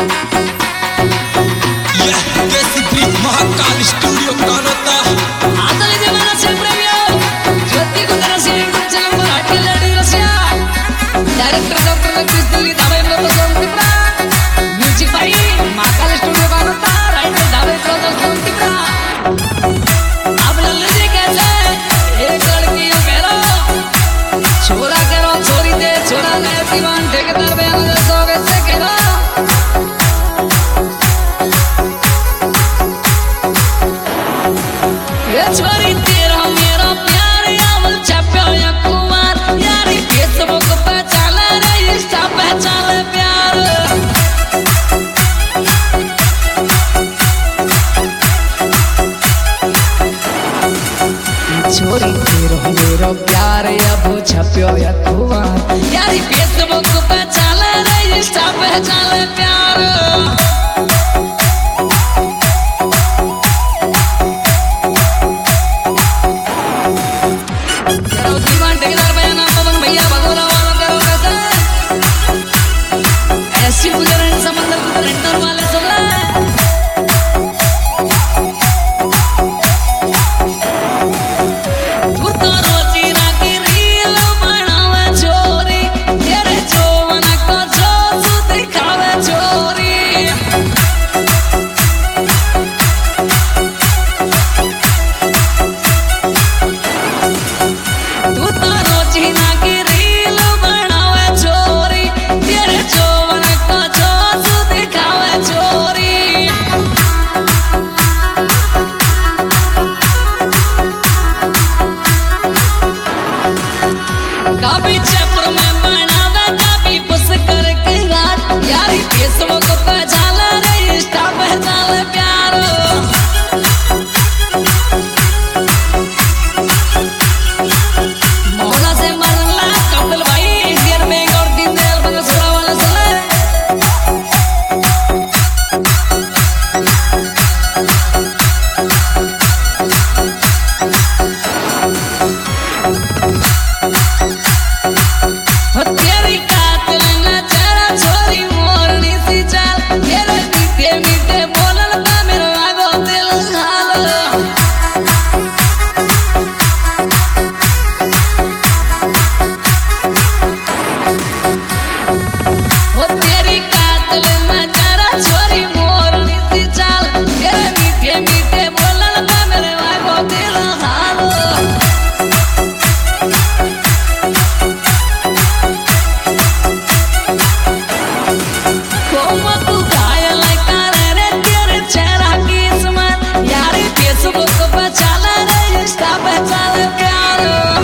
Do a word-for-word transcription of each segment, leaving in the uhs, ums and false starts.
Mahakal studio Kanota आता ले देवाना से प्रेमियो ज्योति को तरह से चलन पर हटके लड़ी रसिया डायरेक्टर डॉक्टर रमेश दिल्ली दावे में तो सोम तिपरा म्यूजिक भाई महाकाल स्टूडियो कानोता राइटर दावे तो सोम तिपरा अब लल्लू जी कैसे एक लड़की मेरो छोरा करो छोरी दे छोरा ले दीवान ठेकेदार बयान दे सो कैसे करो छोरी तेरा मेरा प्यार अमल छाप्यो या कुमार यारी फेसबुक पे चले रे इंस्टा पे चले प्यार छोरी तेरा मेरा प्यार अब छाप्यो या कुमार यारी फेसबुक पे चले रे इंस्टा पे चले प्यार कभी चप्पर में बनावे कभी बस करके रात यारी फेसबुक पे चले रे इंस्टा पे चले प्यार मौला से मरला कपिल भाई इंडियन बैंक और दीनदयाल बंगसुरा वाला चले तेरी कातिल नजर छोरी मोरनी सी चाल तेरे मीठे मीठे बोलन पे मेरा आगो दिल हाल ओ तेरी कातिल नजर छोरी मोरनी सी चाल तेरे मीठे मीठे बोलन पे मेरा आगो दिल हाल फेसबुक पे चले रे इंस्टा पे चले प्यार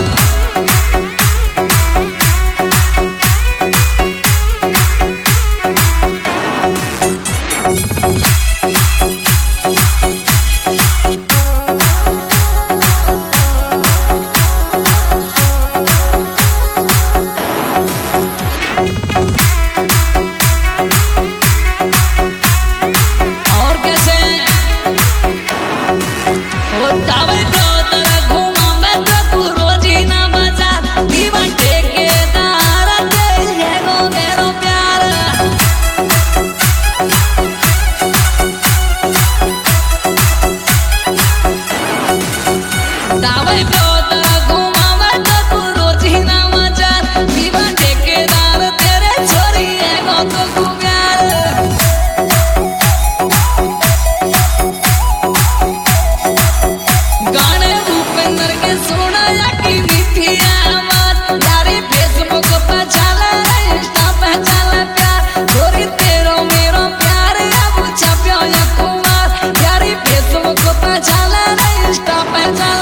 और कैसे दावे तो तेरा घुमा मैं तो तू रोजी ना बजा दीवान ठेकेदार दे है गो तेरो प्यार दावे तो तेरा घुमा मैं तो तू रोजी ना बजा दीवान ठेकेदार तेरे छोरी है गो तो तू प्यार गाने भूपेंद्र के सुना या की मीठी आवाज यारी फेसबुक पे चले इंस्टा पे चले प्यार छोरी तेरो मेरो प्यार अब छाप्यो या कुमार यारी फेसबुक पे चले इंस्टा पे चले